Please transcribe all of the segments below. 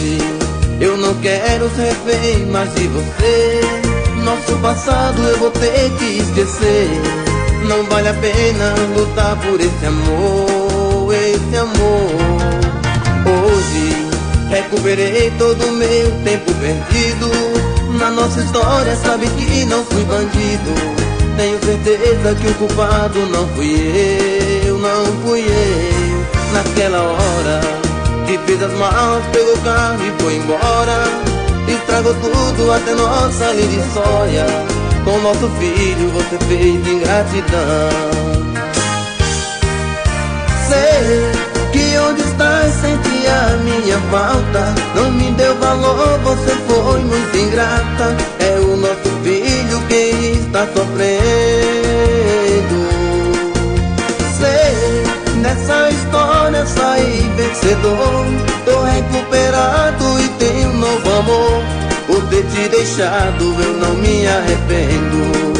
Hoje eu não quero ser refém mais de você. Nosso passado eu vou ter que esquecer. Não vale a pena lutar por esse amor, esse amor. Hoje recuperei todo o meu tempo perdido. Na nossa história sabe que não fui bandido. Tenho certeza que o culpado não fui eu, não fui eu. Naquela hora que fiz as malas, pegou o carro e foi embora. Estragou tudo, até nossa linda história. Com nosso filho você fez ingratidão. Sei que onde estás senti a minha falta. Não me deu valor, você foi muito ingrata. É o nosso filho que está sofrendo. Sei, nessa história saí vencedor. Tô recuperado e tenho um novo amor. Por ter te deixado eu não me arrependo.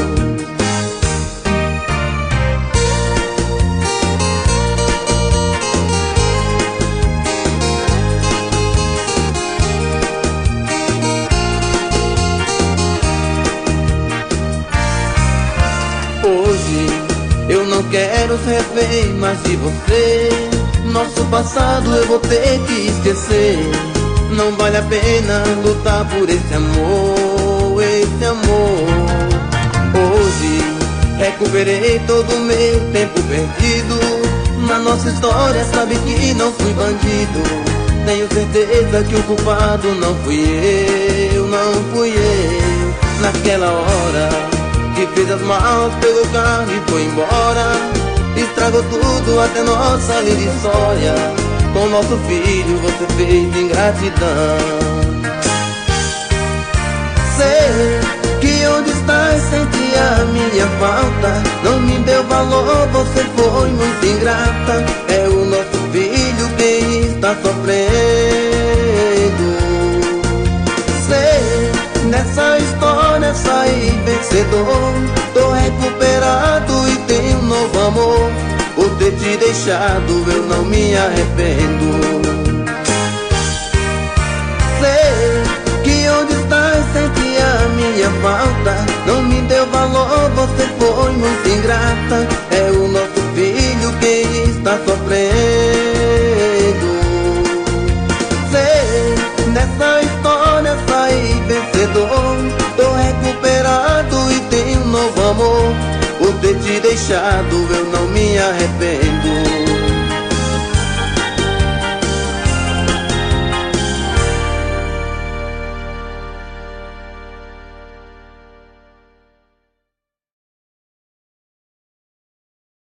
Hoje eu não quero ser refém mais de você. Nosso passado eu vou ter que esquecer. Não vale a pena lutar por esse amor, esse amor. Hoje recuperei todo o meu tempo perdido. Na nossa história sabe que não fui bandido. Tenho certeza que o culpado não fui eu, não fui eu. Naquela hora que fez as malas, pegou o carro e foi embora. Estragou tudo, até nossa linda história. Com nosso filho você fez ingratidão. Sei que onde estás senti a minha falta. Não me deu valor, você foi muito ingrata. É o nosso filho que está sofrendo. Sei, nessa história saí vencedor. Tô recuperado e tenho um novo amor. Por ter te deixado eu não me arrependo. Sei que onde estás senti a minha falta. Não me deu valor, você foi muito ingrata. É o nosso filho que está sofrendo. Sei, nessa história saí vencedor. Tô recuperado e tenho um novo amor. Por ter te deixado eu não me arrependo.